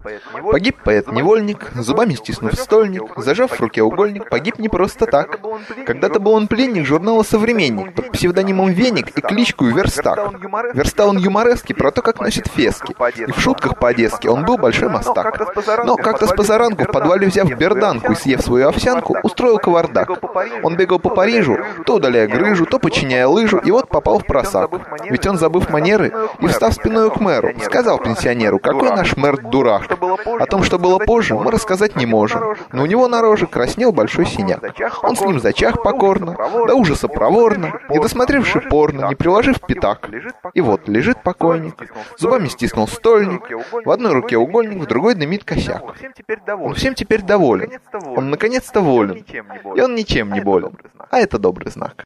Погиб поэт-невольник, зубами стиснув стольник, зажав в руке угольник, погиб не просто так. Когда-то был он пленник журнала «Современник» под псевдонимом Веник и кличкой Верстак. Верстал он юморески про то, как носит фески. И в шутках по-одесски он был большой мастак. Но как-то с позаранку в подвале, взяв берданку и съев свою овсянку, устроил кавардак. Он бегал по Парижу, то удаляя грыжу, то починяя лыжу, и вот попал в просак. Ведь он, забыв манеры и встав спиною к мэру, сказал пенсионеру: «Какой наш мэр дурак! О том, что было позже, мы рассказать не можем». Но у него на роже краснел большой синяк. Он с ним зачах покорно, до ужаса проворно, не досмотревши порно, не приложив пятак. И вот лежит покойник, зубами стиснул стольник, в одной руке угольник, в другой дымит косяк. Он всем теперь доволен. Он наконец-то волен. И он ничем не болен. А это добрый знак.